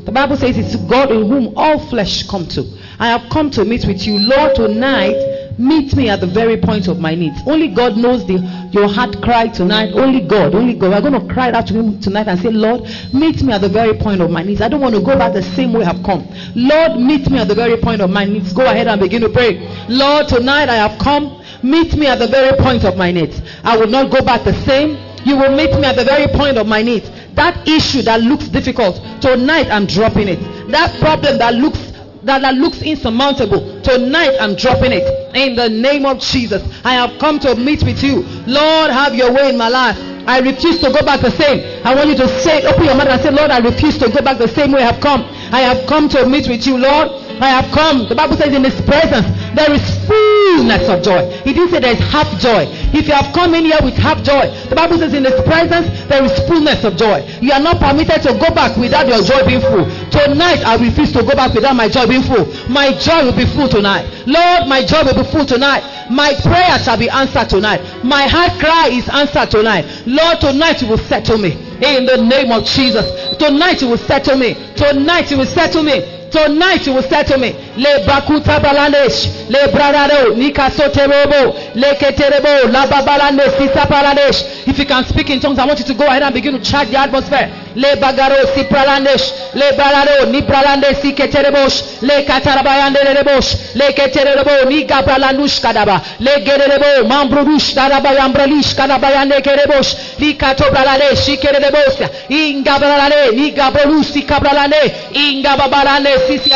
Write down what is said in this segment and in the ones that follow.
The Bible says it's God in whom all flesh come to. I have come to meet with you. Lord, tonight, meet me at the very point of my needs. Only God knows your heart cry tonight. Only God. We're going to cry out to him tonight and say, Lord, meet me at the very point of my needs. I don't want to go back the same way I've come. Lord, meet me at the very point of my needs. Go ahead and begin to pray. Lord, tonight I have come. Meet me at the very point of my needs. I will not go back the same. You will meet me at the very point of my needs. That issue that looks difficult, tonight I'm dropping it. That problem that looks insurmountable, tonight I'm dropping it. In the name of Jesus, I have come to meet with you. Lord, have your way in my life. I refuse to go back the same. I want you to say, open your mouth and say, Lord, I refuse to go back the same way I've come. I have come to meet with you, Lord. I have come. The Bible says in his presence there is fullness of joy. He didn't say there is half joy. If you have come in here with half joy, the Bible says in his presence there is fullness of joy. You are not permitted to go back without your joy being full. Tonight I refuse to go back without my joy being full. My joy will be full tonight. Lord, my joy will be full tonight. My prayer shall be answered tonight. My heart cry is answered tonight. Lord, tonight you will settle me. In the name of Jesus. Tonight you will settle me. Tonight you will settle me. Tonight you will say to me, Le Bakuta Balanesh, Le Bradado, Nikasoterebo, Le Keterebo, La Babalane, Sisa Paradesh. If you can speak in tongues, I want you to go ahead and begin to charge the atmosphere. Le Bagaro, Sipralanesh, Le Barado, Nipralande, Siketerebosh, Le Catarabayande Rebosh, Le Keterebo, Nika Bralanush Kadaba, Le Gerebo, Mambrudush, Darabayambralish, Kadabayande Kerebosh, Likatobralane, Shikerebosia, Ingabralane, Nigabrusi Cabralane, Ingababalane.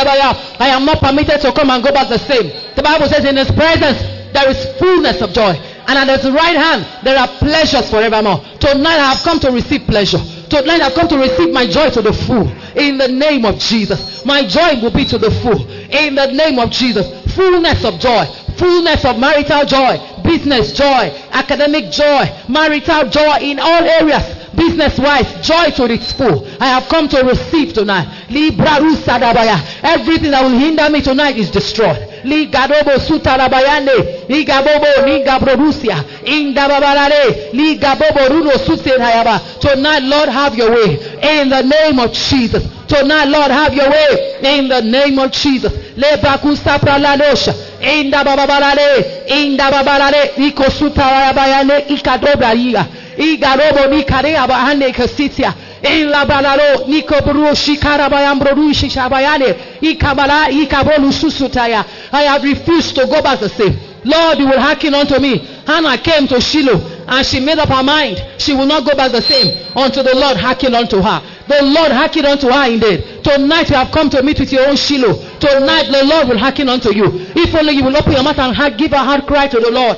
I am not permitted to come and go back the same. The Bible says in his presence there is fullness of joy, and at his right hand there are pleasures forevermore. Tonight I have come to receive pleasure. Tonight I have come to receive my joy to the full. In the name of Jesus, my joy will be to the full. In the name of Jesus, fullness of joy, fullness of marital joy, business joy, academic joy, marital joy in all areas. Business-wise, joy to its full. I have come to receive tonight. Everything that will hinder me tonight is destroyed. Ligadobo sutarabayane, ligabobo ligabrodusia, ingababalale, ligabobo rudo susenayaba. Tonight, Lord, have your way. In the name of Jesus. Tonight, Lord, have your way. In the name of Jesus. Lebakusa praladosha. Inda babalale, ikosutarabayane, ikadobraiga. Igarobo ni karea bahane kasitia ila balaro nikobru shikara bayambru shishabayane ikabala ikabolu susutaya. I have refused to go back the same. Lord, you will hearken unto me. Hannah came to Shiloh and she made up her mind she will not go back the same until the Lord hearkened unto her. The Lord hearkened unto her indeed. Tonight you have come to meet with your own Shiloh. Tonight the Lord will hearken unto you. If only you will open your mouth and give a heart cry to the Lord.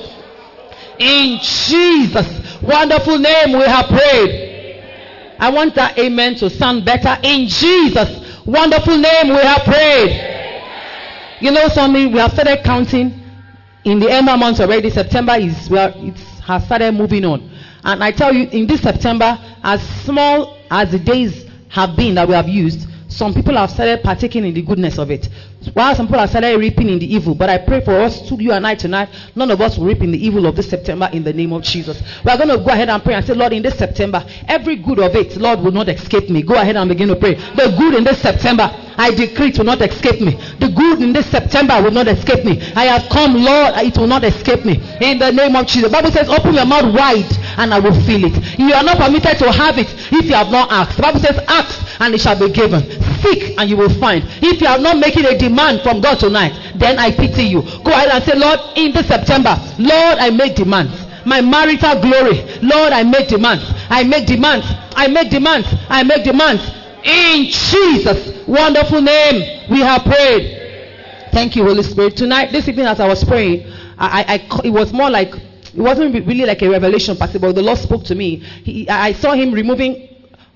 In Jesus' wonderful name we have prayed. I want that amen to sound better. In Jesus' wonderful name we have prayed. You know something, we have started counting in the Ember months already. September is where it has started moving on. And I tell you, in this September, as small as the days have been that we have used, some people have started partaking in the goodness of it, while some people have started reaping in the evil. But I pray for us, you and I tonight, none of us will reap in the evil of this September in the name of Jesus. We are going to go ahead and pray and say, Lord, in this September, every good of it, Lord, will not escape me. Go ahead and begin to pray. The good in this September, I decree it will not escape me. The good in this September will not escape me. I have come, Lord, it will not escape me. In the name of Jesus. The Bible says, open your mouth wide and I will fill it. You are not permitted to have it if you have not asked. The Bible says, ask and it shall be given. Seek and you will find. If you are not making a demand from God tonight, then I pity you. Go ahead and say, Lord, in this September, Lord, I make demands. My marital glory, Lord, I make demands. I make demands. I make demands. I make demands. In Jesus' wonderful name, we have prayed. Thank you, Holy Spirit. Tonight, this evening, as I was praying, it was more like, it wasn't really like a revelation, but the Lord spoke to me. I saw him removing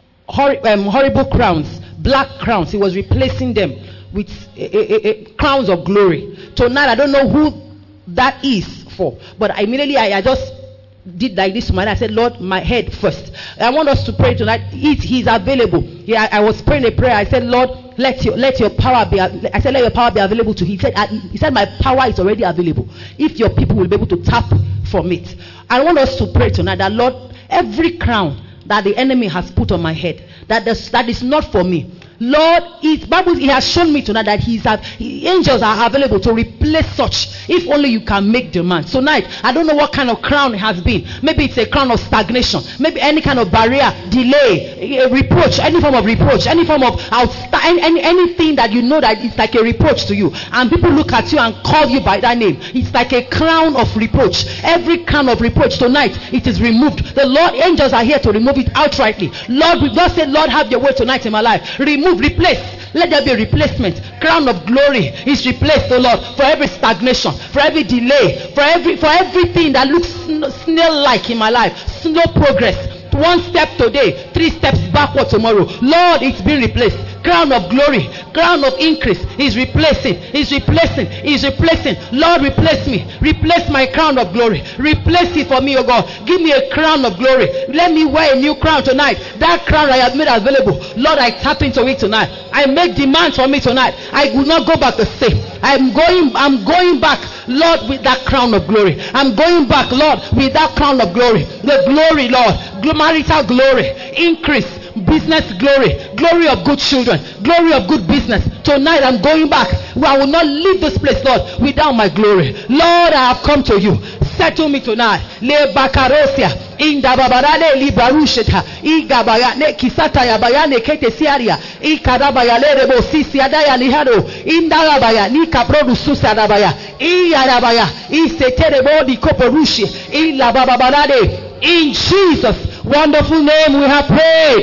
horrible crowns, black crowns. He was replacing them with crowns of glory. Tonight, I don't know who that is for, but immediately I just did like this to my head. I said, Lord, my head first. I want us to pray tonight. He's available. Yeah, I was praying a prayer. I said, Lord, let your power be. I said, let your power be available to. He said, my power is already available. If your people will be able to tap from it. I want us to pray tonight that, Lord, every crown that the enemy has put on my head, that is not for me. Lord, He has shown me tonight that angels are available to replace such, if only you can make demand. Tonight, I don't know what kind of crown it has been. Maybe it's a crown of stagnation, maybe any kind of barrier, delay, reproach, any form of reproach, any form of anything that you know that it's like a reproach to you, and people look at you and call you by that name. It's like a crown of reproach. Every crown of reproach tonight, it is removed. The Lord, angels are here to remove it outrightly. Lord, we just say, Lord, have your way tonight in my life. Remove, replace. Let there be a replacement. Crown of glory is replaced, oh Lord, for every stagnation, for every delay, for everything that looks snail-like in my life. Slow progress. 1 step today, 3 steps backward tomorrow. Lord, it's been replaced. Crown of glory, crown of increase is replacing. Lord, replace me. Replace my crown of glory. Replace it for me, oh God. Give me a crown of glory. Let me wear a new crown tonight. That crown I have made available, Lord, I tap into it tonight. I make demands for me tonight. I will not go back the same. I'm going back, Lord, with that crown of glory. I'm going back, Lord, with that crown of glory. The glory, Lord, marital glory, increase, business glory, glory of good children, glory of good business. Tonight I'm going back. I will not leave this place, Lord, without my glory. Lord, I have come to you. Settle me tonight. Le bakarosia inda babarale libarusheta igabaya ne kisata ya bayane kete siaria ikarabaya lerebo sisiadaya lihado indalabaya nikaprodususa dabaya iyarabaya iseterebo dikoporushi ila babarale. In Jesus' wonderful name we have prayed.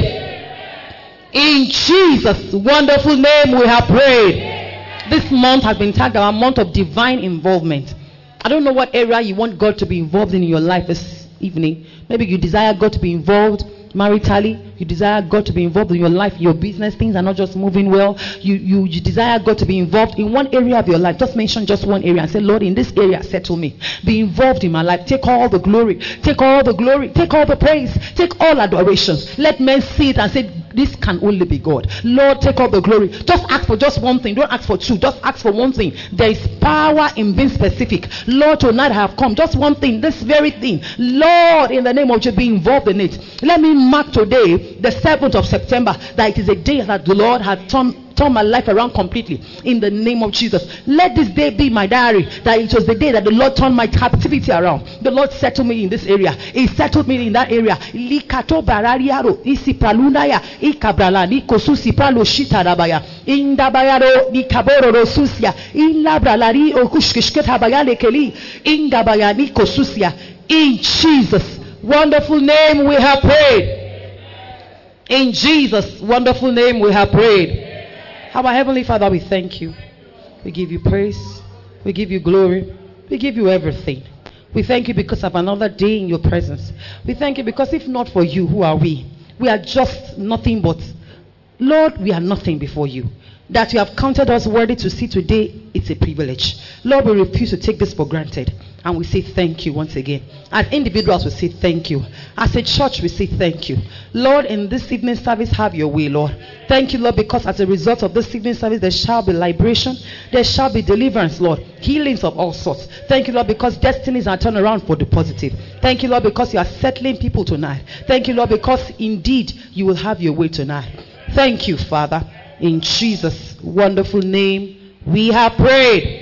In Jesus' wonderful name we have prayed. This month has been tagged our month of divine involvement. I don't know what area you want God to be involved in your life this evening. Maybe you desire God to be involved maritally. You desire God to be involved in your life, your business. Things are not just moving well. You desire God to be involved in one area of your life. Just mention just one area and say, Lord, in this area, settle me. Be involved in my life. Take all the glory. Take all the glory. Take all the praise. Take all adorations. Let men see it and say, this can only be God. Lord, take all the glory. Just ask for just one thing. Don't ask for two. Just ask for one thing. There is power in being specific. Lord, tonight I have come. Just one thing. This very thing. Lord, in the name of Jesus, be involved in it. Let me mark today, the 7th of September, that it is a day that the Lord has turned my life around completely. In the name of Jesus. Let this day be my diary, that it was the day that the Lord turned my captivity around. The Lord settled me in this area. He settled me in that area. Likato barariaro isipralunaya ikabrala nikosusi pralo shitarabaya indabayaro nikaboro rosusia ilabralari okushkishketabayale keli indabaya nikosusia. In Jesus' wonderful name we have prayed. In Jesus' wonderful name we have prayed. Our Heavenly Father, we thank you. We give you praise. We give you glory. We give you everything. We thank you because of another day in your presence. We thank you because if not for you, who are we? We are just nothing but, Lord, we are nothing before you. That you have counted us worthy to see today, it's a privilege. Lord, we refuse to take this for granted. And we say thank you once again. As individuals, we say thank you. As a church, we say thank you. Lord, in this evening service, have your way, Lord. Thank you, Lord, because as a result of this evening service, there shall be liberation. There shall be deliverance, Lord. Healings of all sorts. Thank you, Lord, because destinies are turned around for the positive. Thank you, Lord, because you are settling people tonight. Thank you, Lord, because indeed you will have your way tonight. Thank you, Father. In Jesus' wonderful name, we have prayed.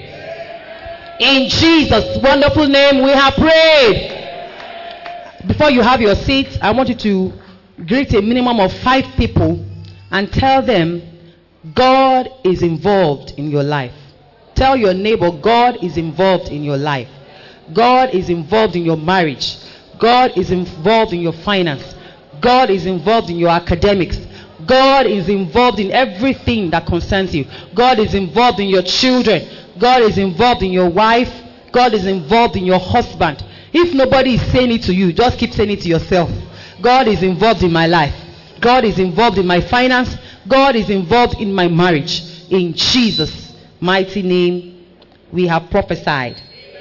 In Jesus' wonderful name, we have prayed. Before you have your seats, I want you to greet a minimum of 5 people and tell them, God is involved in your life. Tell your neighbor, God is involved in your life. God is involved in your marriage. God is involved in your finance. God is involved in your academics. God is involved in everything that concerns you. God is involved in your children. God is involved in your wife. God is involved in your husband. If nobody is saying it to you, just keep saying it to yourself. God is involved in my life. God is involved in my finance. God is involved in my marriage. In Jesus' mighty name, we have prophesied.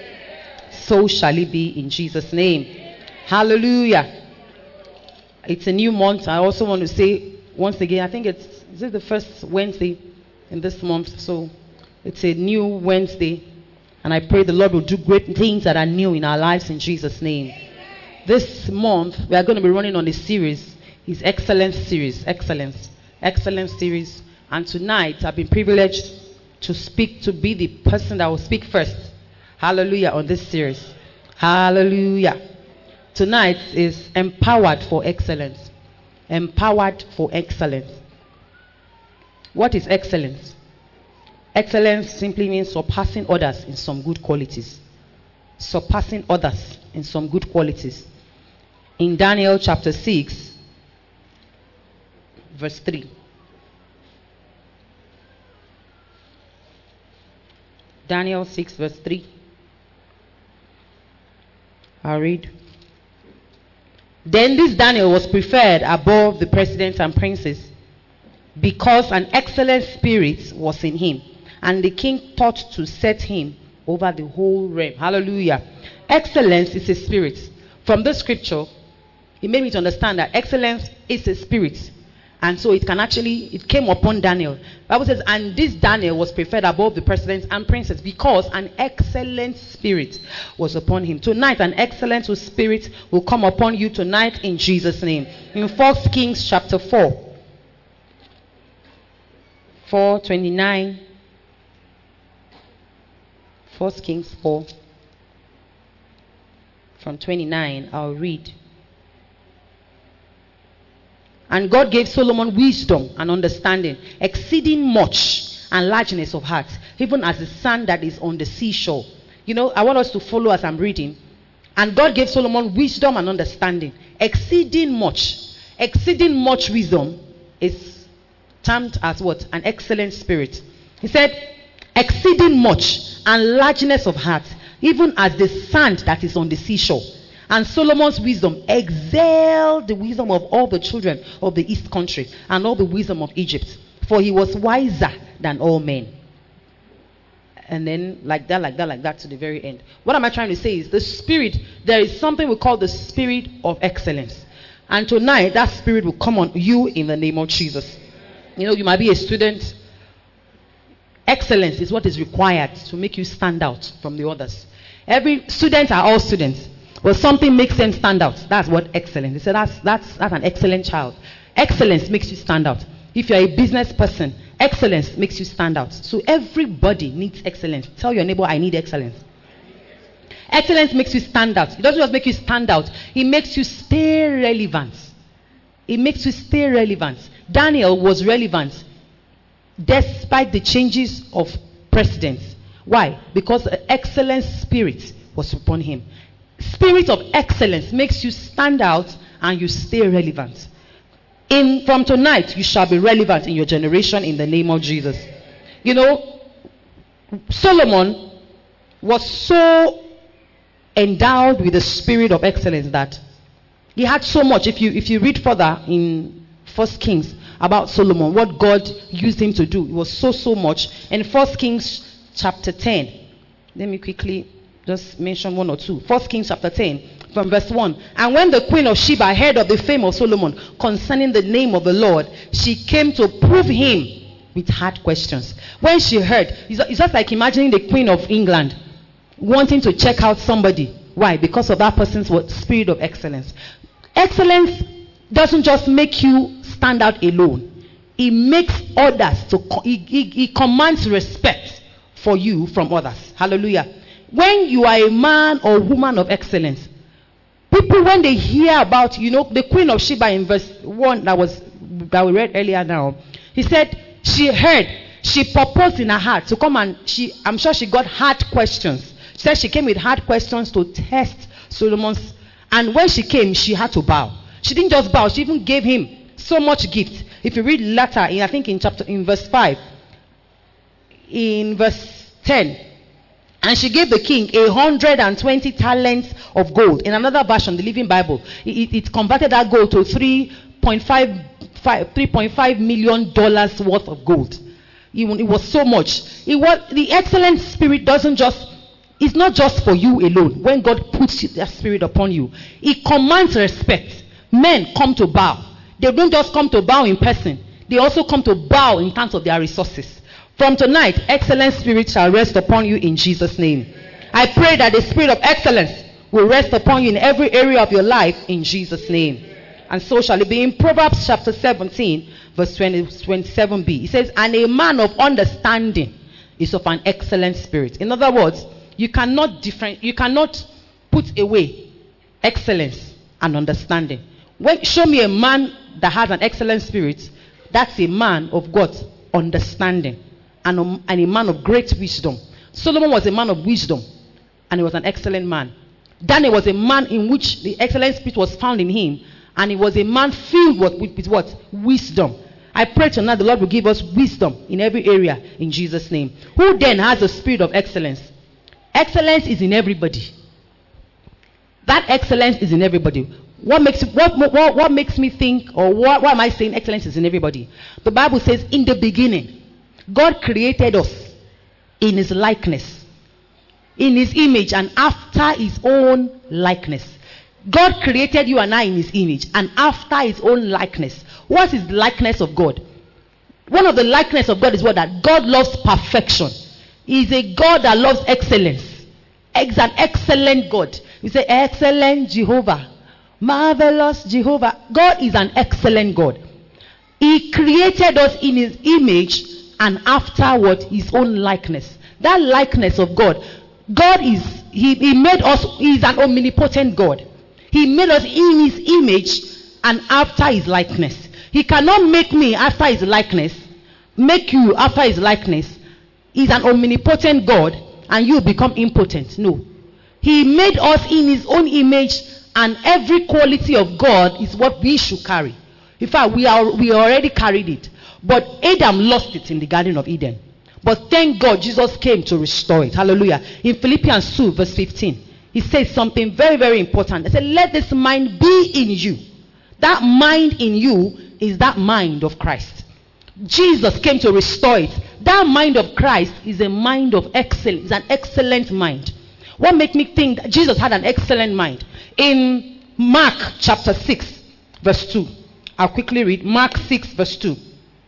So shall it be in Jesus' name. Hallelujah. It's a new month. I also want to say once again, I think is it the first Wednesday in this month? So it's a new Wednesday. And I pray the Lord will do great things that are new in our lives in Jesus' name. This month, we are going to be running on a series. His Excellence series. Excellence series. And tonight, I've been privileged to be the person that will speak first. Hallelujah, on this series. Hallelujah. Tonight is Empowered for Excellence. Empowered for Excellence. What is excellence? Excellence simply means surpassing others in some good qualities. Surpassing others in some good qualities. In Daniel chapter 6, verse 3. Daniel 6, verse 3. I'll read. Then this Daniel was preferred above the presidents and princes, because an excellent spirit was in him, and the king thought to set him over the whole realm. Hallelujah. Excellence is a spirit. From this scripture, it made me to understand that excellence is a spirit. And so it came upon Daniel. The Bible says, and this Daniel was preferred above the presidents and princes, because an excellent spirit was upon him. Tonight, an excellent spirit will come upon you tonight in Jesus' name. In 1 Kings chapter 4, 4:29. 1 Kings 4, from 29, I'll read. And God gave Solomon wisdom and understanding, exceeding much, and largeness of heart, even as the sand that is on the seashore. You know, I want us to follow as I'm reading. And God gave Solomon wisdom and understanding, exceeding much. Exceeding much wisdom is termed as what? An excellent spirit. He said, exceeding much, and largeness of heart, even as the sand that is on the seashore. And Solomon's wisdom excelled the wisdom of all the children of the east country, and all the wisdom of Egypt, for he was wiser than all men. And then like that to the very end. What am I trying to say is the spirit, there is something we call the spirit of excellence. And tonight that spirit will come on you in the name of Jesus. You know, you might be a student. Excellence is what is required to make you stand out from the others. Every students are all students. Well, something makes them stand out. That's what excellence. They say that's an excellent child. Excellence makes you stand out. If you're a business person, excellence makes you stand out. So everybody needs excellence. Tell your neighbor, I need excellence. Excellence makes you stand out. It doesn't just make you stand out. It makes you stay relevant. It makes you stay relevant. Daniel was relevant despite the changes of presidents. Why? Because an excellent spirit was upon him. Spirit of excellence makes you stand out and you stay relevant. From tonight, you shall be relevant in your generation in the name of Jesus. You know, Solomon was so endowed with the spirit of excellence that he had so much. If you read further in 1 Kings about Solomon, what God used him to do, it was so much. In 1 Kings chapter 10, let me quickly just mention one or two. 1 Kings chapter 10 from verse 1. And when the queen of Sheba heard of the fame of Solomon concerning the name of the Lord, she came to prove him with hard questions. When she heard, it's just like imagining the Queen of England wanting to check out somebody. Why? Because of that person's spirit of excellence. Excellence doesn't just make you stand out alone. It makes others it commands respect for you from others. Hallelujah. When you are a man or woman of excellence, people, when they hear about, you know, the Queen of Sheba in verse 1 that we read earlier now, he said she heard, she proposed in her heart to come, and I'm sure she got hard questions. She said she came with hard questions to test Solomon's, and when she came, she had to bow. She didn't just bow, she even gave him so much gift. If you read later, in verse 5, in verse 10, and she gave the king 120 talents of gold. In another version, the Living Bible, it converted that gold to $3.5 million worth of gold. It was so much. The excellent spirit it's not just for you alone. When God puts that spirit upon you, it commands respect. Men come to bow. They don't just come to bow in person. They also come to bow in terms of their resources. From tonight, excellent spirit shall rest upon you in Jesus' name. I pray that the spirit of excellence will rest upon you in every area of your life in Jesus' name. And so shall it be. In Proverbs chapter 17, verse 27b. It says, and a man of understanding is of an excellent spirit. In other words, you cannot put away excellence and understanding. Show me a man that has an excellent spirit, that's a man of God's understanding and a man of great wisdom. Solomon was a man of wisdom and he was an excellent man. Daniel was a man in which the excellent spirit was found in him, and he was a man filled with what? Wisdom. I pray tonight the Lord will give us wisdom in every area in Jesus' name. Who then has a spirit of excellence? Excellence is in everybody. That excellence is in everybody. What makes me think, or why am I saying excellence is in everybody? The Bible says, in the beginning, God created us in his likeness, in his image, and after his own likeness. God created you and I in his image and after his own likeness. What is the likeness of God? One of the likeness of God is what? That God loves perfection. He is a God that loves excellence. He's an excellent God. You say, excellent Jehovah. Marvelous Jehovah. God is an excellent God. He created us in his image and afterward his own likeness. That likeness of God. God is, he made us, he is an omnipotent God. He made us in his image and after his likeness. He cannot make me after his likeness, make you after his likeness. He's an omnipotent God and you become impotent. No. He made us in his own image, and every quality of God is what we should carry. In fact, we already carried it. But Adam lost it in the Garden of Eden. But thank God Jesus came to restore it. Hallelujah. In Philippians 2 verse 15. He says something very, very important. He said, let this mind be in you. That mind in you is that mind of Christ. Jesus came to restore it. That mind of Christ is a mind of excellence. It's an excellent mind. What makes me think that Jesus had an excellent mind? In Mark chapter 6 verse 2. I'll quickly read. Mark 6 verse 2.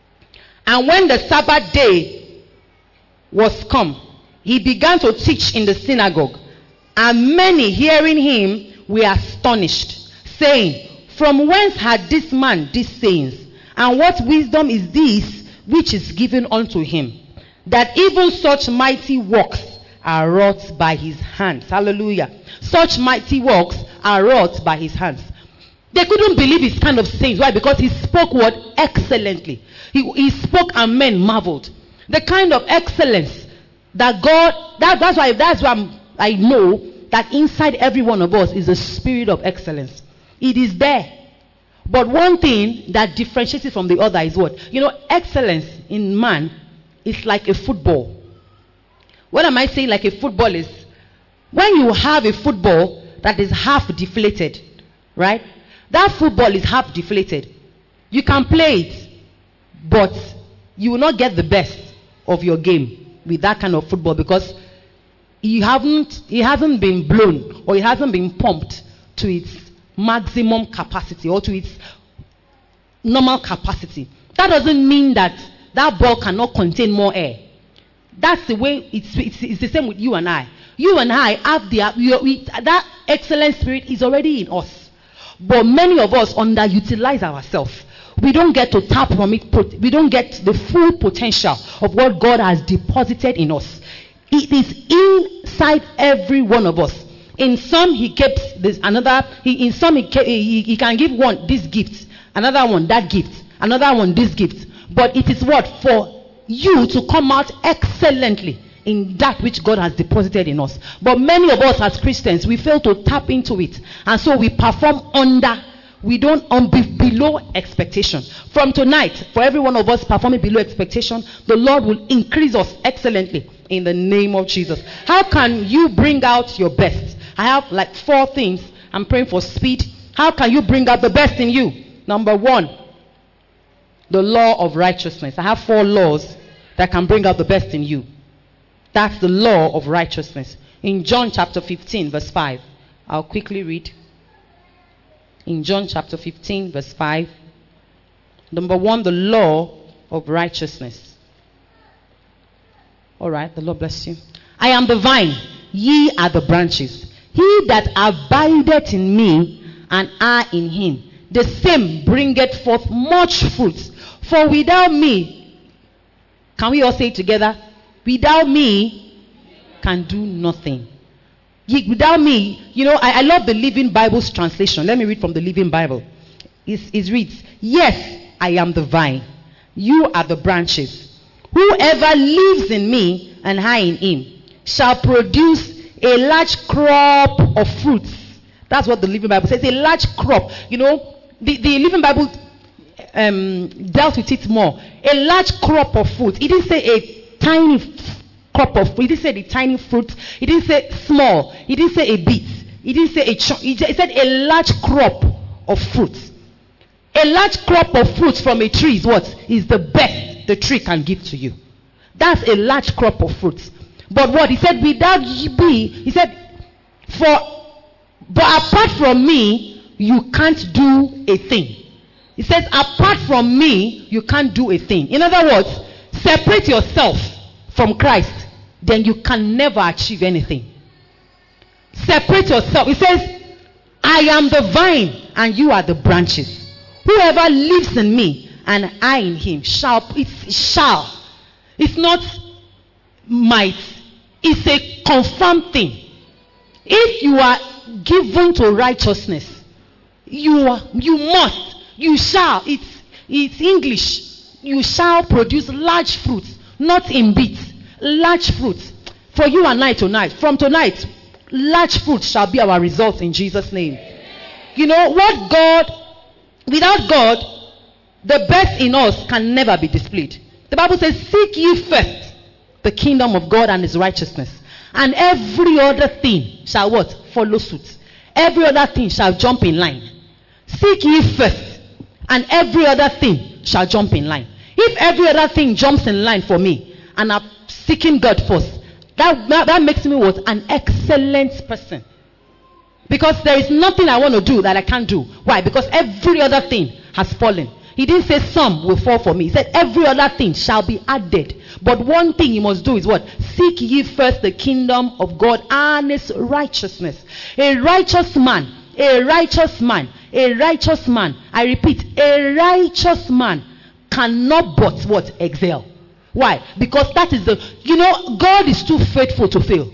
And when the Sabbath day was come, he began to teach in the synagogue. And many hearing him were astonished, saying, from whence had this man these sayings? And what wisdom is this which is given unto him, that even such mighty works are wrought by his hands? Hallelujah. Such mighty works are wrought by his hands. They couldn't believe his kind of sayings. Why? Because he spoke what? Excellently. He spoke and men marveled. The kind of excellence that God, that's why I know that inside every one of us is a spirit of excellence. It is there. But one thing that differentiates it from the other is what? You know, excellence in man is like a football. What am I saying like a football is? When you have a football that is half deflated, right? That football is half deflated. You can play it, but you will not get the best of your game with that kind of football because it hasn't been blown or it hasn't been pumped to its maximum capacity or to its normal capacity. That doesn't mean that that ball cannot contain more air. That's the way it's the same with you and I. You and I have that excellent spirit is already in us. But many of us underutilize ourselves. We don't get to tap from it. We don't get the full potential of what God has deposited in us. It is inside every one of us. In some he keeps this, another. In some he can give one this gift, another one that gift, another one this gift. But it is what? For you to come out excellently in that which God has deposited in us. But many of us as Christians, we fail to tap into it, and so we perform under. We don't below expectation. From tonight, for every one of us performing below expectation, the Lord will increase us excellently in the name of Jesus. How can you bring out your best? I have like 4 things. I'm praying for speed. How can you bring out the best in you? Number 1, the law of righteousness. I have 4 laws that can bring out the best in you. That's the law of righteousness. In John chapter 15 verse 5. I'll quickly read. In John chapter 15 verse 5. Number 1, the law of righteousness. Alright, the Lord bless you. I am the vine, ye are the branches. He that abideth in me, and I in him, the same bringeth forth much fruit. For without me, can we all say it together? Without me, can do nothing. Without me, I love the Living Bible's translation. Let me read from the Living Bible. It reads, yes, I am the vine. You are the branches. Whoever lives in me and I in him shall produce a large crop of fruits. That's what the Living Bible says. A large crop. The Living Bible dealt with it more. A large crop of fruit. It didn't say a tiny crop of fruit. It didn't say the tiny fruit. It didn't say small. It didn't say a bit. It didn't say a chunk. It said a large crop of fruit. A large crop of fruit from a tree is what? Is the best the tree can give to you. That's a large crop of fruit. But what? He said, without me, he said, but apart from me, you can't do a thing. He says, apart from me, you can't do a thing. In other words, separate yourself from Christ, then you can never achieve anything. Separate yourself. He says, I am the vine and you are the branches. Whoever lives in me and I in him shall. It's not might. It's a confirmed thing. If you are given to righteousness, you must. You shall. It's English. You shall produce large fruits, not in bits. Large fruits. For you and I tonight. From tonight, large fruits shall be our results in Jesus' name. Without God, the best in us can never be displayed. The Bible says, seek ye first the kingdom of God and his righteousness, and every other thing shall what? Follow suit. Every other thing shall jump in line. Seek ye first, and every other thing shall jump in line. If every other thing jumps in line for me, and I'm seeking God first, that makes me what? An excellent person. Because there is nothing I want to do that I can't do. Why? Because every other thing has fallen. He didn't say some will fall for me. He said every other thing shall be added. But one thing you must do is what? Seek ye first the kingdom of God and his righteousness. A righteous man, I repeat, a righteous man cannot but what? Excel. Why? Because that is God is too faithful to fail.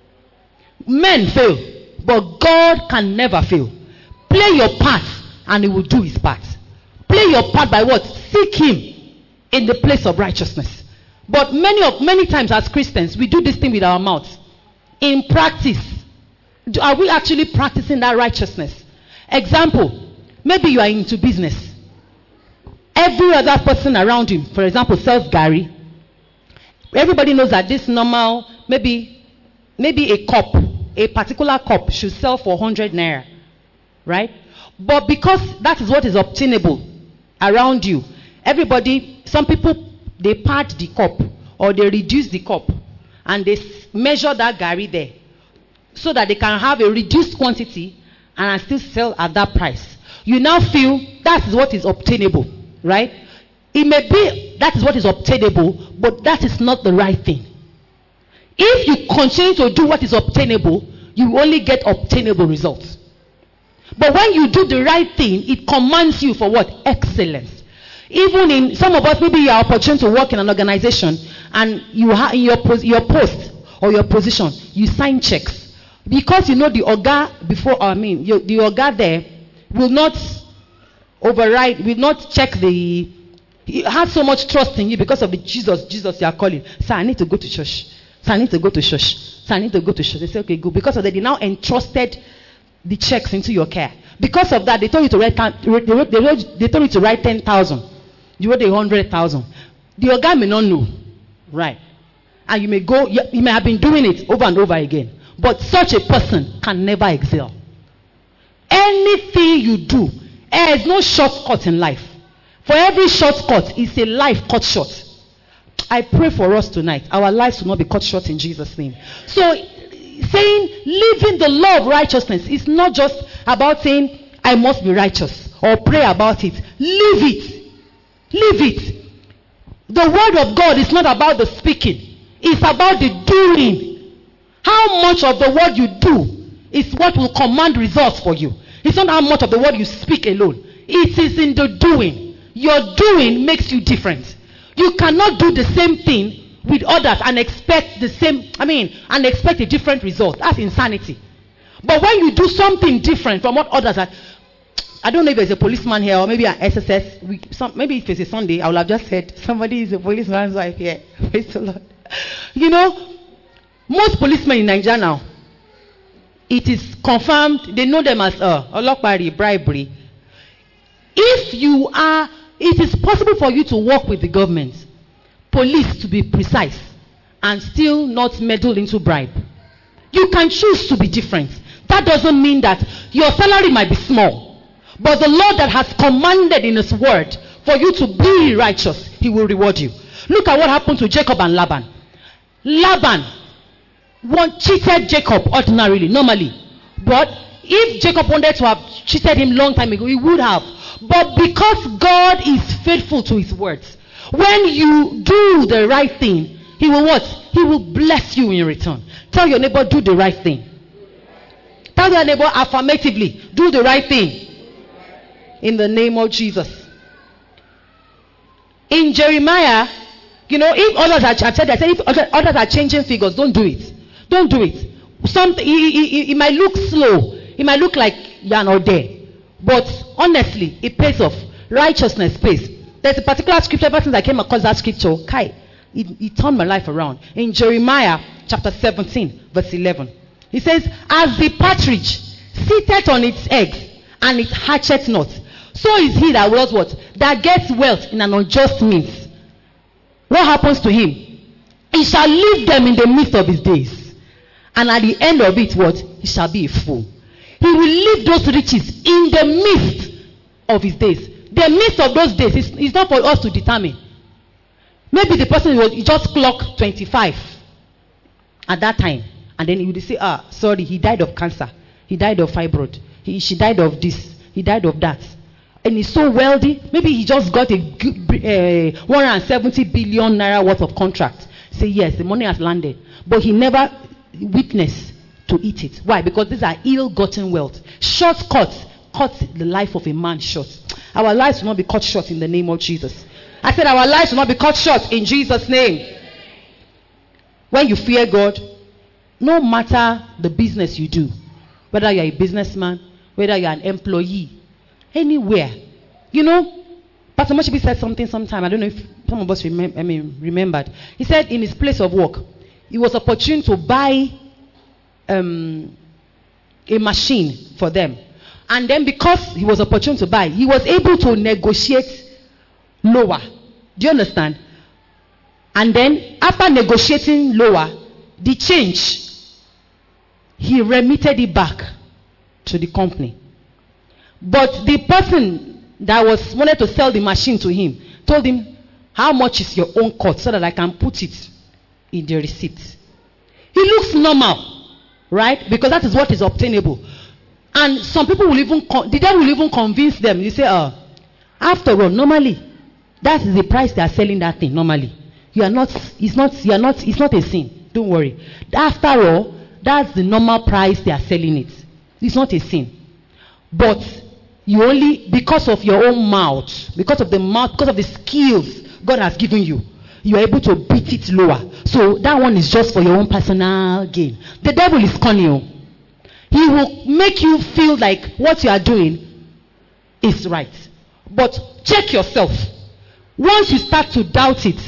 Men fail. But God can never fail. Play your part and he will do his part. Play your part by what? Seek him in the place of righteousness. But many times as Christians, we do this thing with our mouths. In practice, are we actually practicing that righteousness? Example, maybe you are into business. Every other person around you, for example, sells Gary. Everybody knows that this normal, maybe a cup, a particular cup should sell for 100 naira, right? But because that is what is obtainable around you, some people, they pad the cup or they reduce the cup and they measure that Gary there so that they can have a reduced quantity and still sell at that price. You now feel that is what is obtainable, right? It may be that is what is obtainable, but that is not the right thing. If you continue to do what is obtainable, you only get obtainable results. But when you do the right thing, it commands you for what? Excellence. Even in some of us, maybe you are opportune to work in an organization and you have in your post or your position, you sign checks. Because the Oga the Oga there will not override, will not check he has so much trust in you because of the Jesus you are calling. Sir, I need to go to church. Sir, I need to go to church. Sir, I need to go to church. They say, okay, go. Because of that, they now entrusted the checks into your care. Because of that, they told you to write. They told you to write 10,000. You wrote 100,000. The Oga may not know, right? And you may have been doing it over and over again. But such a person can never excel. Anything you do, there is no shortcut in life. For every shortcut is a life cut short. I pray for us tonight, our lives will not be cut short in Jesus' name. So, saying living the law of righteousness is not just about saying I must be righteous or pray about it. Live it. Live it. The word of God is not about the speaking, it's about the doing. How much of the word you do is what will command results for you. It's not how much of the word you speak alone. It is in the doing. Your doing makes you different. You cannot do the same thing with others and expect a different result. That's insanity. But when you do something different from what others are, I don't know if there's a policeman here or maybe an SSS. Maybe if it's a Sunday, I would have just said somebody is a policeman's wife here. Praise the Lord. You know, most policemen in Nigeria now, it is confirmed, they know them as olokpari, bribery. It is possible for you to work with the government, police to be precise, and still not meddle into bribe. You can choose to be different. That doesn't mean that your salary might be small, but the Lord that has commanded in His word for you to be righteous, He will reward you. Look at what happened to Jacob and Laban. Laban cheated Jacob ordinarily, normally. But if Jacob wanted to have cheated him long time ago, he would have. But because God is faithful to His words, when you do the right thing, He will what? He will bless you in return. Tell your neighbor, do the right thing. Tell your neighbor affirmatively, do the right thing. In the name of Jesus. In Jeremiah, you know, if others are changing figures, don't do it. Don't do it. It might look slow. It might look like you are not there. But honestly, it pays off. Righteousness pays. There's a particular scripture, ever since I came across that scripture, it turned my life around. In Jeremiah chapter 17, verse 11. He says, as the partridge sitteth on its eggs, and it hatcheth not, so is he that was what? That gets wealth in an unjust means. What happens to him? He shall leave them in the midst of his days. And at the end of it, what? He shall be a fool. He will leave those riches in the midst of his days. The midst of those days is not for us to determine. Maybe the person will just clock 25 at that time. And then he would say, sorry, he died of cancer. He died of fibroid. She died of this. He died of that. And he's so wealthy. Maybe he just got a 170 billion naira worth of contract. Say, yes, the money has landed. But he never witnessed to eat it. Why? Because these are ill-gotten wealth. Shortcuts cut the life of a man short. Our lives will not be cut short in the name of Jesus. I said our lives will not be cut short in Jesus' name. When you fear God, no matter the business you do, whether you're a businessman, whether you're an employee, anywhere. You know, Pastor Moshibi said something sometime. I don't know if some of us remembered. He said in his place of work, he was opportune to buy a machine for them. And then because he was opportune to buy, he was able to negotiate lower. Do you understand? And then after negotiating lower, the change, he remitted it back to the company. But the person that wanted to sell the machine to him told him, how much is your own cut so that I can put it in the receipt? He looks normal, right? Because that is what is obtainable. And some people will even, the devil will even convince them. You say, after all, normally, that is the price they are selling that thing, normally. It's not a sin. Don't worry. After all, that's the normal price they are selling it. It's not a sin. But you only, because of your own mouth, because of the skills God has given you, you are able to beat it lower. So that one is just for your own personal gain. The devil is cunning. He will make you feel like what you are doing is right. But check yourself. Once you start to doubt it,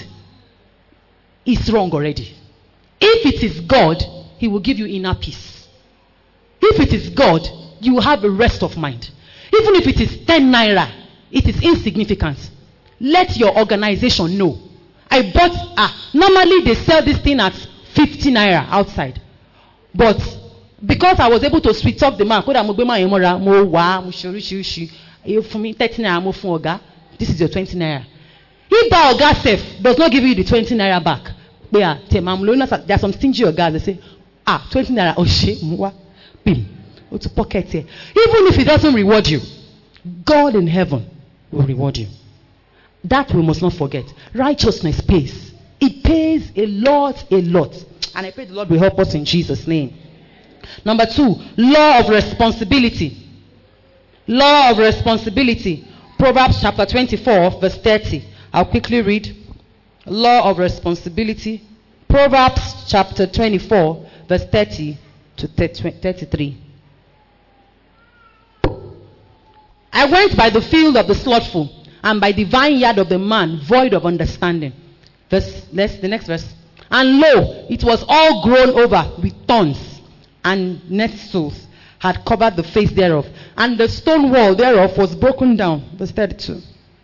it's wrong already. If it is God, He will give you inner peace. If it is God, you will have a rest of mind. Even if it is 10 naira, it is insignificant. Let your organization know. I bought, normally they sell this thing at 50 naira outside. But because I was able to switch off the mark, this is your 20 naira. If the Oga self does not give you the 20 naira back, there are some stingy Ogas, they say, 20 naira, pim, to pocket here. Even if He doesn't reward you, God in heaven will reward you. That we must not forget. Righteousness pays. It pays a lot, a lot. And I pray the Lord will help us in Jesus' name. Number 2, law of responsibility. Law of responsibility. Proverbs chapter 24, verse 30. I'll quickly read. Law of responsibility. Proverbs chapter 24, verse 30 to 33. I went by the field of the slothful, and by the vineyard of the man void of understanding. The next verse. And lo, it was all grown over with thorns, and nettles had covered the face thereof, and the stone wall thereof was broken down. Verse 32.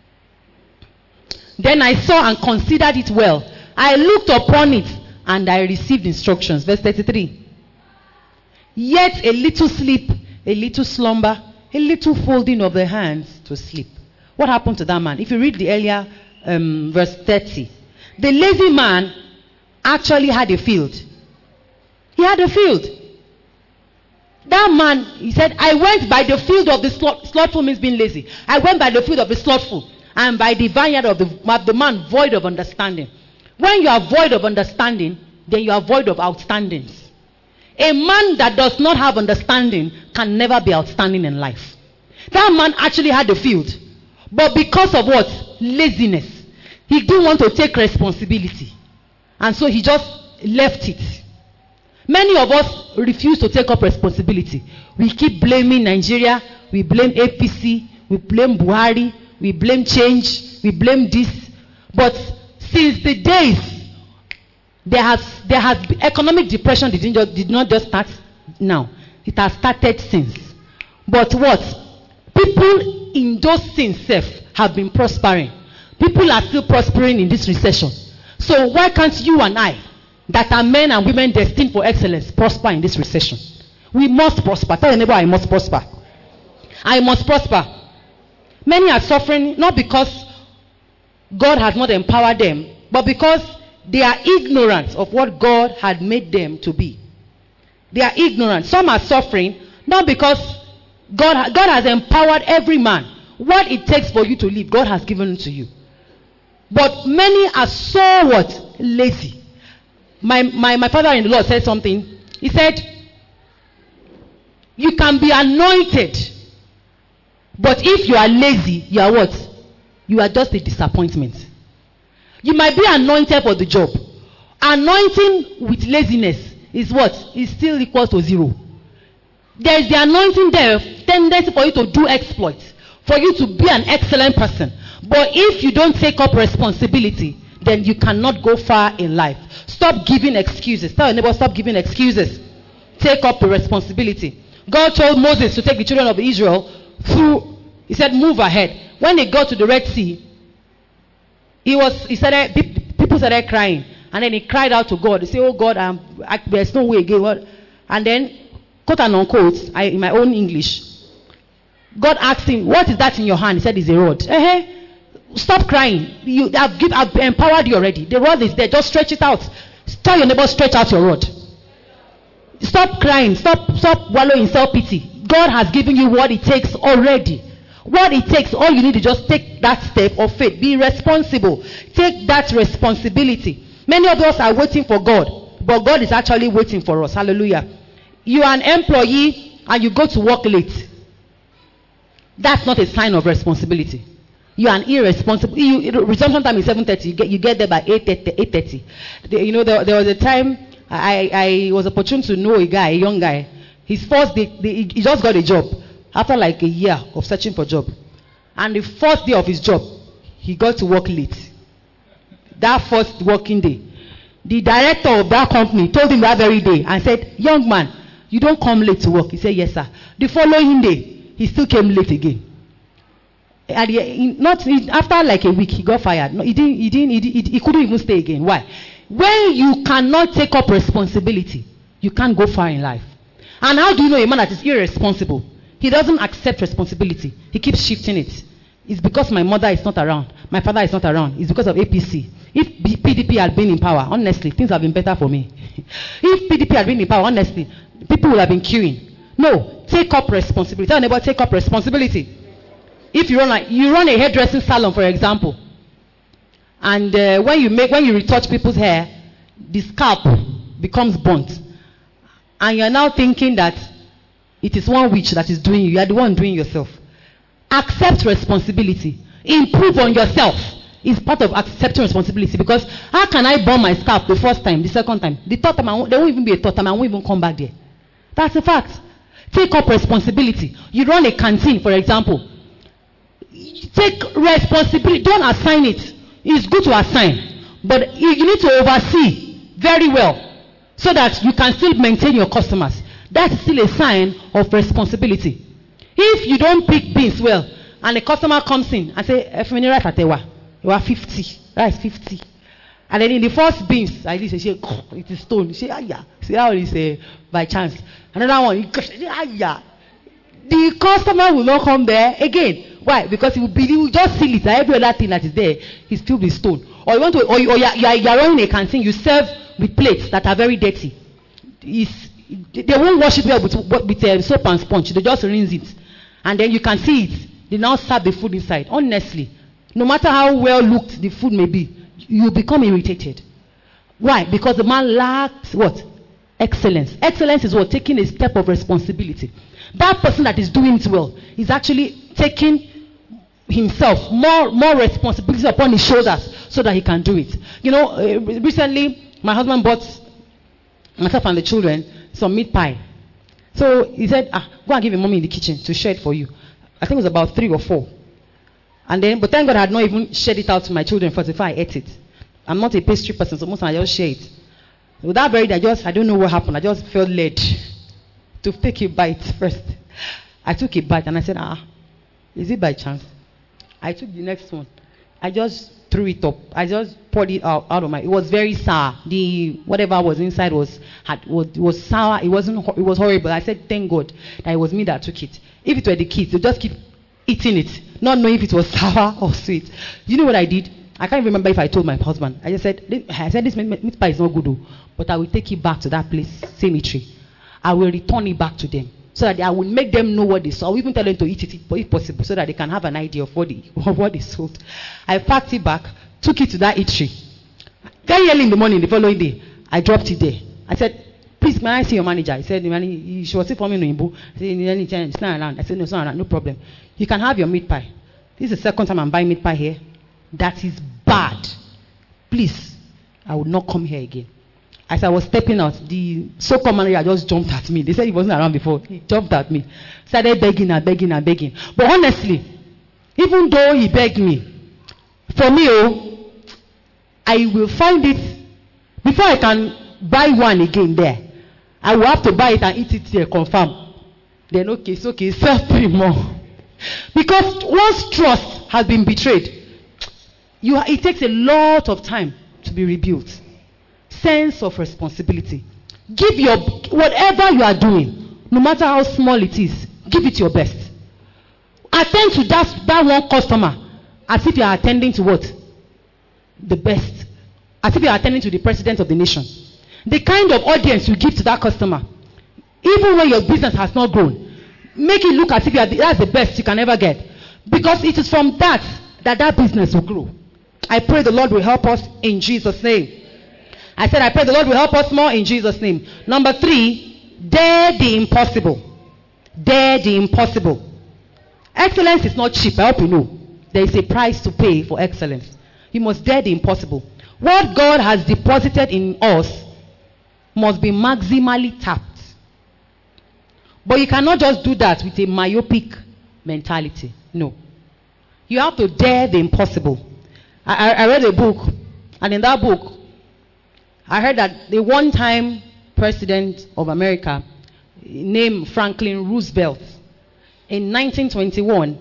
Then I saw and considered it well. I looked upon it, and I received instructions. Verse 33. Yet a little sleep, a little slumber, a little folding of the hands to sleep. What happened to that man? If you read the earlier verse 30, the lazy man actually had a field. He had a field. That man, he said, I went by the field of the slothful, means being lazy. I went by the field of the slothful, and by the vineyard of the man void of understanding. When you are void of understanding, then you are void of outstandings. A man that does not have understanding can never be outstanding in life. That man actually had a field, but because of what? Laziness. He didn't want to take responsibility, and so he just left it. Many of us refuse to take up responsibility. We keep blaming Nigeria, we blame APC, we blame Buhari, we blame change, we blame this. But since the days, there has been economic depression did not just start now. It has started since. But what? People in those things have been prospering. People are still prospering in this recession. So why can't you and I, that are men and women destined for excellence, prosper in this recession? We must prosper. Tell your neighbor, I must prosper. I must prosper. Many are suffering not because God has not empowered them, but because they are ignorant of what God had made them to be. They are ignorant. Some are suffering not because God has empowered every man. What it takes for you to live, God has given it to you. But many are so what? Lazy. My father-in-law said something. He said, you can be anointed, but if you are lazy, you are what? You are just a disappointment. You might be anointed for the job. Anointing with laziness is what? Is still equal to zero. There is the anointing there, tendency for you to do exploits, for you to be an excellent person. But if you don't take up responsibility, then you cannot go far in life. Stop giving excuses. Tell your neighbor, stop giving excuses. Take up the responsibility. God told Moses to take the children of Israel through. He said, move ahead. When they got to the Red Sea, people started crying. And then he cried out to God. He said, oh God, there's no way again. And then, quote and unquote, in my own English, God asked him, what is that in your hand? He said, it's a rod. Stop crying. I've empowered you already. The rod is there. Just stretch it out. Tell your neighbor, stretch out your rod. Stop crying. Stop wallowing in self-pity. God has given you what it takes already. What it takes, all you need to just take that step of faith. Be responsible. Take that responsibility. Many of us are waiting for God, but God is actually waiting for us. Hallelujah. You are an employee and you go to work late. That's not a sign of responsibility. You are an irresponsible. Resumption time is 7:30. You get there by 8:30. There was a time I was opportune to know a young guy. His first day, he just got a job after like a year of searching for a job. And the first day of his job, he got to work late. That first working day, the director of that company told him that very day and said, young man, you don't come late to work. He said, yes, sir. The following day, he still came late again. After like a week, he got fired. No, he couldn't even stay again. Why? When you cannot take up responsibility, you can't go far in life. And how do you know a man that is irresponsible? He doesn't accept responsibility. He keeps shifting it. It's because my mother is not around. My father is not around. It's because of APC. If PDP had been in power, honestly, things have been better for me. If PDP had been in power, honestly, people would have been queuing. No, take up responsibility. Tell neighbor, take up responsibility. If you run a hairdressing salon, for example, and when you retouch people's hair, the scalp becomes burnt, and you are now thinking that it is one witch that is doing you. You are the one doing yourself. Accept responsibility. Improve on yourself is part of accepting responsibility. Because how can I burn my scalp the first time, the second time? The third time, there won't even be a third time. I won't even come back there. That's a fact. Take up responsibility. You run a canteen, for example. Take responsibility. Don't assign it. It's good to assign. But you need to oversee very well so that you can still maintain your customers. That's still a sign of responsibility. If you don't pick beans well, and the customer comes in and say, you are 50. Rice 50. And then in the first beans, like this, it is stone. You say, yeah. See how it is by chance. Another one, the customer will not come there again. Why? Because he will just seal it. Every other thing that is there is filled with stone. Or you want to, or you are running a canteen. You serve with plates that are very dirty. They won't wash it well with soap and sponge. They just rinse it, and then you can see it. They now serve the food inside. Honestly, no matter how well looked the food may be, you become irritated. Why? Because the man lacks what? Excellence. Excellence is what? Taking a step of responsibility. That person that is doing it well is actually taking himself more responsibility upon his shoulders so that he can do it. You know, recently my husband bought myself and the children some meat pie. So he said, go and give your mommy in the kitchen to share it for you. I think it was about 3 or 4. And then, but thank God I had not even shared it out to my children first before I ate it. I'm not a pastry person, so most of I just share it. With that very day, I don't know what happened. I just felt led to take a bite first. I took a bite and I said, is it by chance? I took the next one. I just threw it up. I just poured it out of my. It was very sour. Whatever was inside was sour. It was horrible. I said, thank God that it was me that took it. If it were the kids, they just keep eating it, not knowing if it was sour or sweet. You know what I did? I can't remember if I told my husband. I said this meat pie is not good, but I will take it back to that place, cemetery. I will return it back to them so that I will make them know what they saw. I will even tell them to eat it if possible, so that they can have an idea of what they sold. I packed it back, took it to that eatery. Very early in the morning, the following day, I dropped it there. I said, please, may I see your manager? He said, she was still for me in Imbu. I said, it's not around. I said, no, it's not around. No problem. You can have your meat pie. This is the second time I'm buying meat pie here. That is bad. Please, I will not come here again. As I was stepping out, the so-called manager just jumped at me. They said he wasn't around before. He jumped at me. Started begging and begging and begging. But honestly, even though he begged me, for me, I will find it, before I can buy one again there, I will have to buy it and eat it here, confirm. Then okay, it's okay, serve 3 more. Because once trust has been betrayed, it takes a lot of time to be rebuilt. Sense of responsibility. Give whatever you are doing, no matter how small it is, give it your best. Attend to that one customer as if you are attending to what? The best. As if you are attending to the president of the nation. The kind of audience you give to that customer, even when your business has not grown, make it look as if that's the best you can ever get. Because it is from that business will grow. I pray the Lord will help us in Jesus' name. I said, I pray the Lord will help us more in Jesus' name. Number 3, dare the impossible. Dare the impossible. Excellence is not cheap, I hope you know. There is a price to pay for excellence. You must dare the impossible. What God has deposited in us must be maximally tapped. But you cannot just do that with a myopic mentality. No. You have to dare the impossible. I read a book, and in that book, I heard that the one-time president of America, named Franklin Roosevelt, in 1921,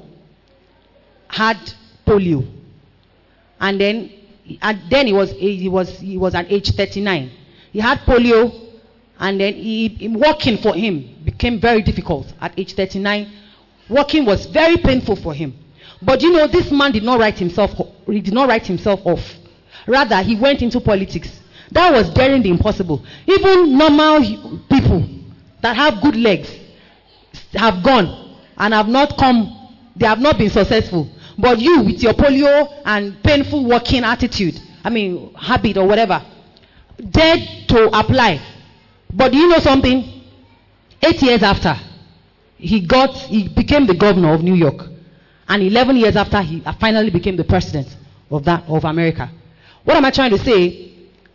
had polio, and then he was at age 39. He had polio, and then walking for him became very difficult at age 39. Walking was very painful for him. But you know, this man did not write himself off. Rather, he went into politics. That was daring the impossible. Even normal people that have good legs have gone and have not come. They have not been successful. But you, with your polio and painful walking attitude, habit or whatever, dared to apply. But do you know something? 8 years after, he became the governor of New York. And 11 years after, he finally became the president of America. What am I trying to say?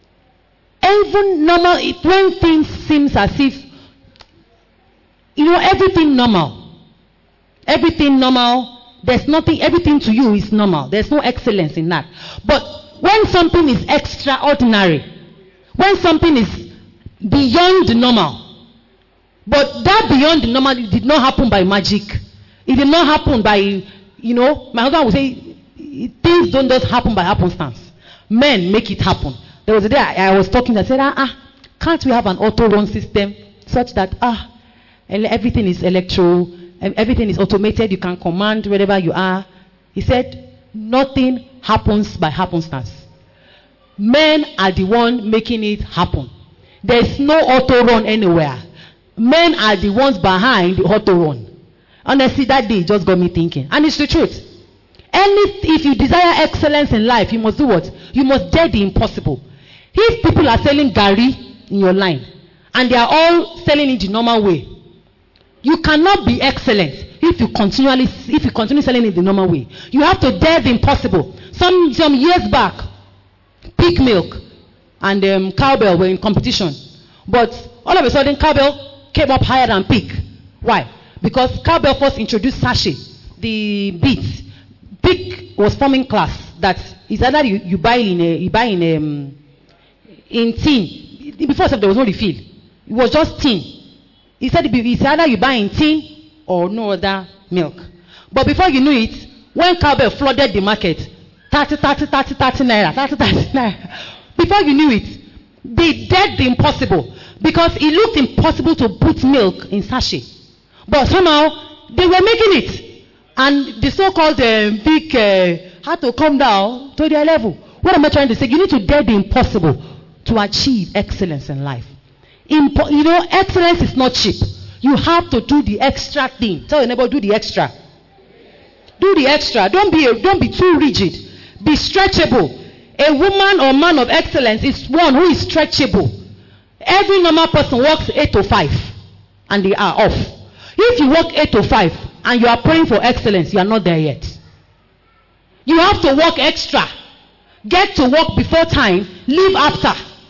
Even normal, when things seems as if, everything normal. Everything normal. There's nothing, everything to you is normal. There's no excellence in that. But when something is extraordinary, when something is beyond the normal, but that beyond the normal, it did not happen by magic. It did not happen by, my husband would say, things don't just happen by happenstance. Men make it happen. There was a day I was talking, I said, can't we have an auto-run system such that, everything is everything is automated, you can command wherever you are. He said, nothing happens by happenstance. Men are the one making it happen. There's no auto-run anywhere. Men are the ones behind the auto-run. Honestly, that day just got me thinking. And it's the truth. If you desire excellence in life, you must do what? You must dare the impossible. If people are selling Gary in your line, and they are all selling it the normal way, you cannot be excellent if you continue selling it the normal way. You have to dare the impossible. Some years back, Peak Milk and Cowbell were in competition. But all of a sudden, Cowbell came up higher than Peak. Why? Because Cowbell first introduced sachet, the beets. Peak was forming class that is either you buy in tin. Before there was no refill. It was just tin. He said it's either you buy in tin or no other milk. But before you knew it, when Cowbell flooded the market, 30 naira. Before you knew it, they did the impossible. Because it looked impossible to put milk in sachet. But somehow, they were making it. And the so-called big had to come down to their level. What am I trying to say? You need to dare the impossible to achieve excellence in life. Excellence is not cheap. You have to do the extra thing. Tell your neighbor, do the extra. Do the extra. Don't be too rigid. Be stretchable. A woman or man of excellence is one who is stretchable. Every normal person works 8 to 5 and they are off. If you work 8 to 5 and you are praying for excellence, you are not there yet. You have to work extra. Get to work before time, leave after.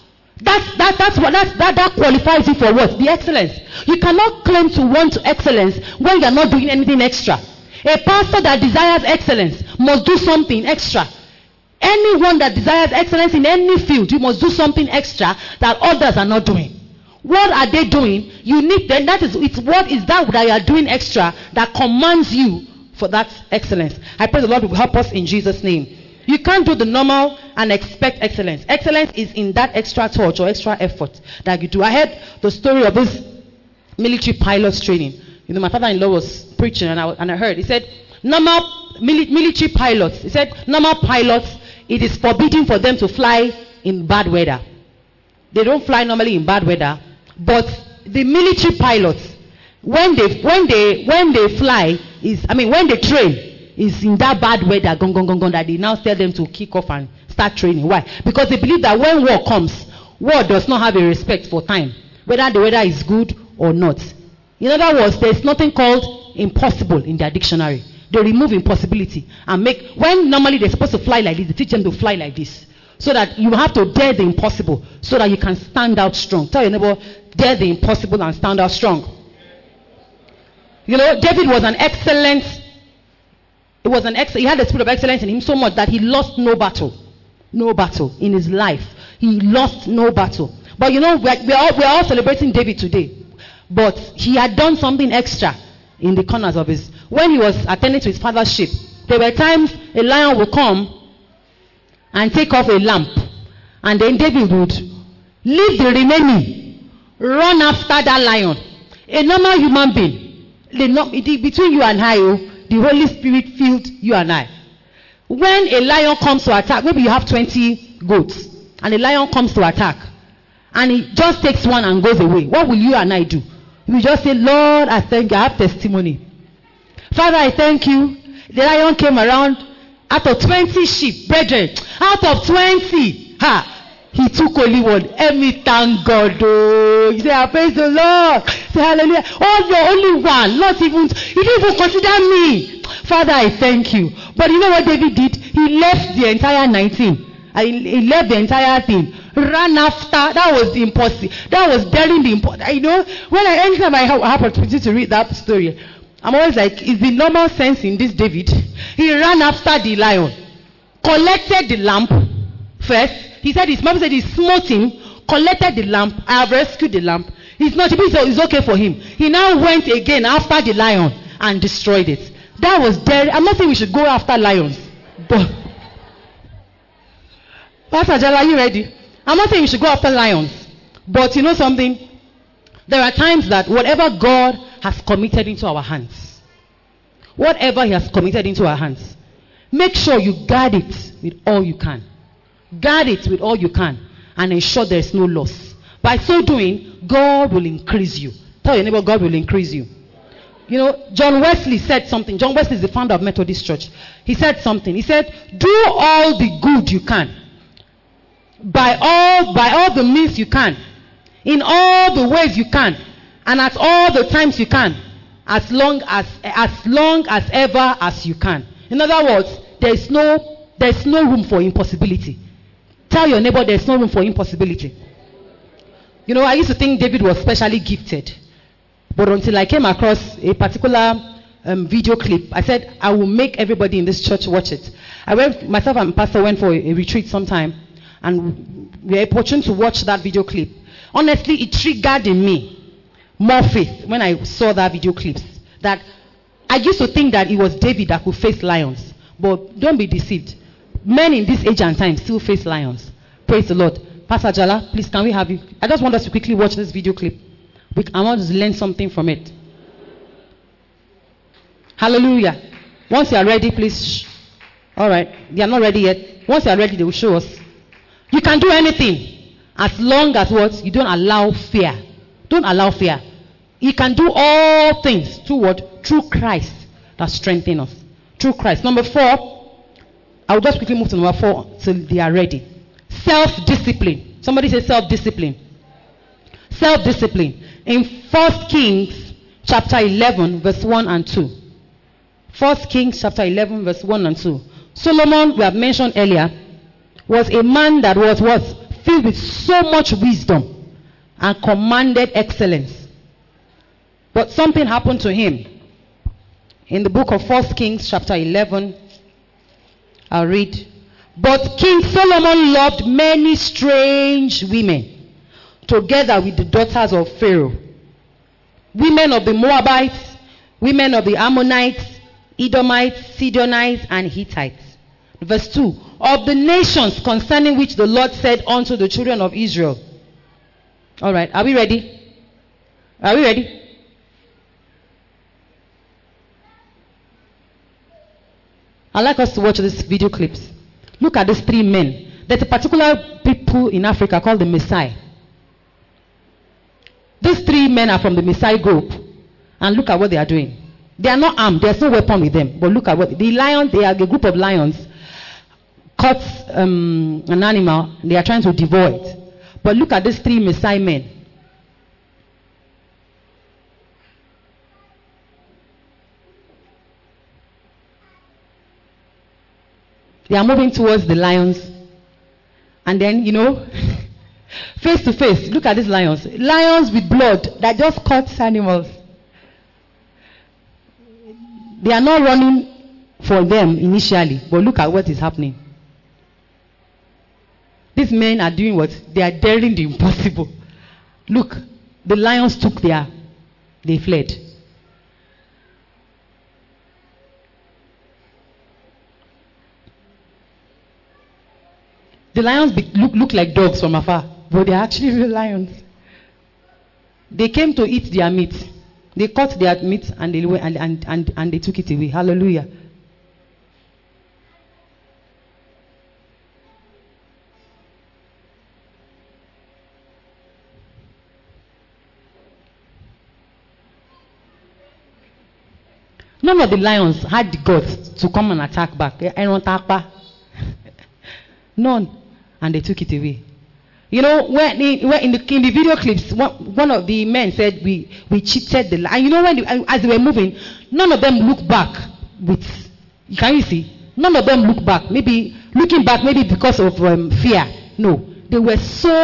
That qualifies you for what? The excellence. You cannot claim to want excellence when you are not doing anything extra. A pastor that desires excellence must do something extra. Anyone that desires excellence in any field, you must do something extra that others are not doing. What are they doing? You need then what is that you are doing extra that commands you for that excellence. I pray the Lord will help us in Jesus' name. You can't do the normal and expect excellence. Excellence is in that extra touch or extra effort that you do. I heard the story of this military pilots training. My father-in-law was preaching and I heard. He said, normal military pilots. He said, normal pilots, it is forbidden for them to fly in bad weather. They don't fly normally in bad weather. But the military pilots, when they fly, when they train, is in that bad weather, that they now tell them to kick off and start training. Why? Because they believe that when war comes, war does not have a respect for time, whether the weather is good or not. In other words, there is nothing called impossible in their dictionary. They remove impossibility and when normally they're supposed to fly like this, they teach them to fly like this. So that you have to dare the impossible so that you can stand out strong. Tell your neighbor, dare the impossible and stand out strong. David was an excellent. He had the spirit of excellence in him so much that he lost no battle. No battle in his life. He lost no battle. But we're all celebrating David today. But he had done something extra in the corners of his. When he was attending to his father's sheep, there were times a lion would come and take off a lamp. And then David would leave the remaining, run after that lion. A normal human being, between you and I, the Holy Spirit filled you and I. When a lion comes to attack, maybe you have 20 goats, and a lion comes to attack, and he just takes one and goes away. What will you and I do? We just say, Lord, I thank you. I have testimony. Father, I thank you. The lion came around out of 20 sheep, brethren. Out of 20. He took only one. Let me thank God. Oh, you say, I praise the Lord. Say hallelujah. Oh, you're only one. Not even, he didn't even consider me. Father, I thank you. But you know what David did? He left the entire 19. He left the entire thing. Ran after. That was impossible. That was daring the impossible. You know, anytime I have opportunity to read that story, I'm always like, is the normal sense in this David? He ran after the lion, collected the lamp first. He said, his mom said he smote him, collected the lamp. I have rescued the lamp. It's okay for him. He now went again after the lion and destroyed it. That was daring. I'm not saying we should go after lions, but Pastor Jala, are you ready? I'm not saying we should go after lions, but you know something? There are times that whatever God has committed into our hands, whatever He has committed into our hands, make sure you guard it with all you can. Guard it with all you can and ensure there is no loss. By so doing, God will increase you. Tell your neighbor, God will increase you. You know, John Wesley said something. John Wesley is the founder of Methodist Church. He said something. He said, do all the good you can. By all the means you can. In all the ways you can. And at all the times you can. As long as ever as you can. In other words, there's no room for impossibility. Tell your neighbor there's no room for impossibility. You know, I used to think David was specially gifted. But until I came across a particular video clip, I said, I will make everybody in this church watch it. Myself and Pastor went for a retreat sometime, and we were opportune to watch that video clip. Honestly, it triggered in me more faith when I saw that video clips. That I used to think that it was David that could face lions. But don't be deceived. Men in this age and time still face lions. Praise the Lord. Pastor Jala, please, can we have you? I just want us to quickly watch this video clip. I want to learn something from it. Hallelujah. Once you are ready, please. All right. They are not ready yet. Once you are ready, they will show us. You can do anything as long as what? You don't allow fear. Don't allow fear. You can do all things through what? Through Christ that strengthens us. Through Christ. Number 4. I will just quickly move to number 4 till they are ready. Self-discipline. Somebody say self-discipline. Self-discipline. In 1 Kings chapter 11 verse 1 and 2. 1 Kings chapter 11 verse 1 and 2. Solomon, we have mentioned earlier, was a man that was filled with so much wisdom and commanded excellence. But something happened to him. In the book of 1 Kings chapter 11, I'll read. But King Solomon loved many strange women, together with the daughters of Pharaoh, women of the Moabites, women of the Ammonites, Edomites, Sidonites, and Hittites. Verse 2. Of the nations concerning which the Lord said unto the children of Israel. Alright, are we ready? Are we ready? I'd like us to watch these video clips. Look at these 3 men. There's a particular people in Africa called the Maasai. These 3 men are from the Maasai group. And look at what they are doing. They are not armed. There's no weapon with them. But look at what the lions, they are a group of lions, caught an animal. They are trying to devour it. But look at these 3 Maasai men. They are moving towards the lions. And then, you know, face to face, look at these lions. Lions with blood that just caught animals. They are not running for them initially, but look at what is happening. These men are doing what? They are daring the impossible. Look, the lions took they fled. The lions look like dogs from afar, but they are actually real lions. They came to eat their meat. They caught their meat and they took it away. Hallelujah. None of the lions had the guts to come and attack back. None. And they took it away. You know, when in the video clips, one of the men said we cheated the line. And you know, as they were moving, none of them looked back with, can you see? None of them looked back. Maybe looking back, maybe because of fear. No, they were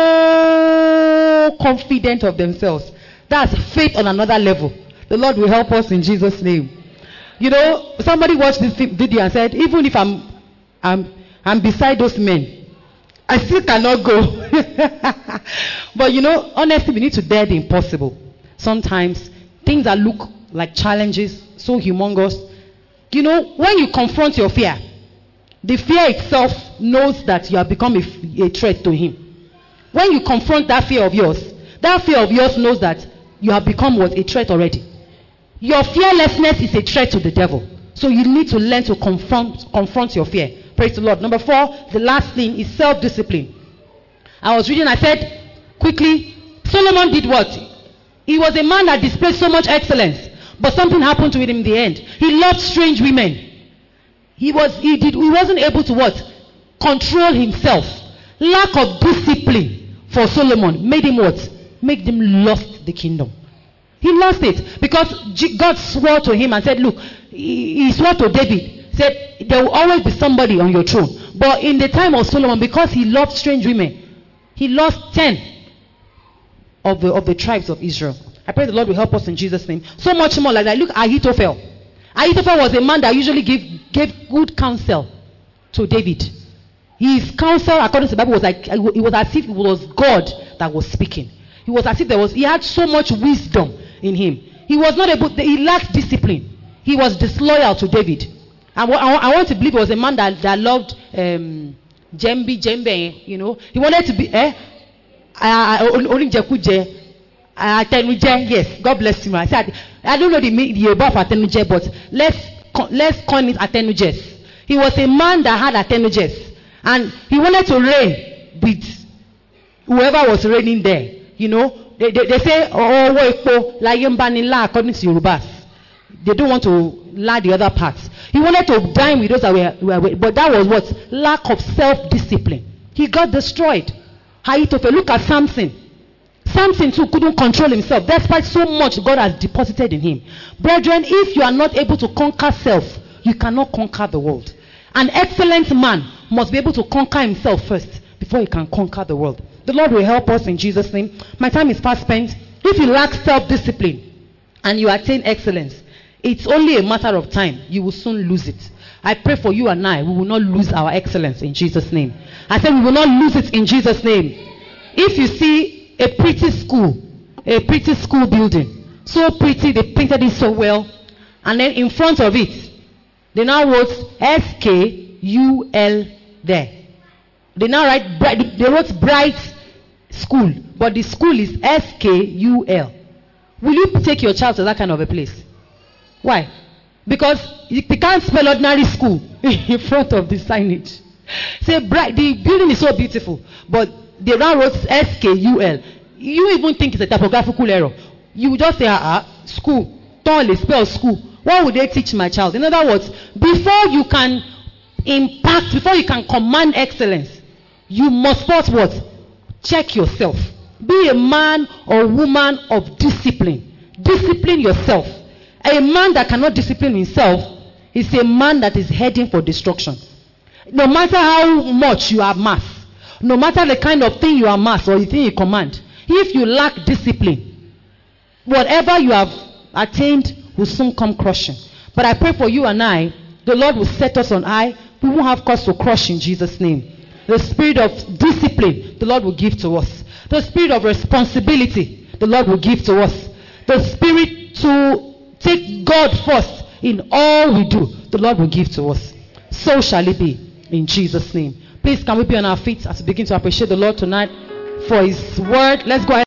so confident of themselves. That's faith on another level. The Lord will help us in Jesus' name. You know, somebody watched this video and said, even if I'm beside those men, I still cannot go. But you know, honestly, we need to dare the impossible. Sometimes things that look like challenges, so humongous. You know, when you confront your fear, the fear itself knows that you have become a threat to him. When you confront that fear of yours knows that you have become what? A threat already. Your fearlessness is a threat to the devil. So you need to learn to confront your fear. Praise the Lord. Number 4, the last thing is self-discipline. I was reading, I said, quickly, Solomon did what? He was a man that displayed so much excellence, but something happened to him in the end. He loved strange women. He wasn't able to what? Control himself. Lack of discipline for Solomon made him what? Made him lost the kingdom. He lost it because God swore to him and said, look, he swore to David, said, there will always be somebody on your throne. But in the time of Solomon, because he loved strange women, he lost 10 of the tribes of Israel. I pray the Lord will help us in Jesus' name. So much more like that. Look, Ahithophel. Ahithophel was a man that usually gave good counsel to David. His counsel, according to the Bible, was like it was as if it was God that was speaking. It was as if he had so much wisdom in him. He lacked discipline. He was disloyal to David. I want to believe he was a man that loved Jembe, you know. He wanted to be Atenuje, yes, God bless him. I said, I don't know the above Atenuje, but let's coin it Atenujes. He was a man that had Atenujes, and he wanted to reign with whoever was reigning there. You know, they say, according to Yorubas. They don't want to lie the other parts. He wanted to dine with those that were, but that was what? Lack of self-discipline. He got destroyed. Ahithophel, look at Samson. Samson too couldn't control himself despite so much God has deposited in him. Brethren, if you are not able to conquer self, you cannot conquer the world. An excellent man must be able to conquer himself first before he can conquer the world. The Lord will help us in Jesus' name. My time is fast spent. If you lack self-discipline and you attain excellence, it's only a matter of time. You will soon lose it. I pray for you and I, we will not lose our excellence in Jesus' name. I said we will not lose it in Jesus' name. If you see a pretty school building, so pretty, they painted it so well, and then in front of it, they now wrote SKUL there. They now wrote Bright School, but the school is SKUL. Will you take your child to that kind of a place? Why? Because you can't spell ordinary school in front of the signage. Say bright, the building is so beautiful, but they now wrote SKUL. You even think it's a typographical error. You just say, school. Don't spell school. What would they teach my child? In other words, before you can impact, before you can command excellence, you must first what? Check yourself. Be a man or woman of discipline. Discipline yourself. A man that cannot discipline himself is a man that is heading for destruction. No matter how much you amass, no matter the kind of thing you amass or the thing you command, if you lack discipline, whatever you have attained will soon come crushing. But I pray for you and I, the Lord will set us on high. We won't have cause to crush in Jesus' name. The spirit of discipline, the Lord will give to us. The spirit of responsibility, the Lord will give to us. The spirit to take God first in all we do, the Lord will give to us. So shall it be in Jesus' name. Please, can we be on our feet as we begin to appreciate the Lord tonight for his word? Let's go ahead.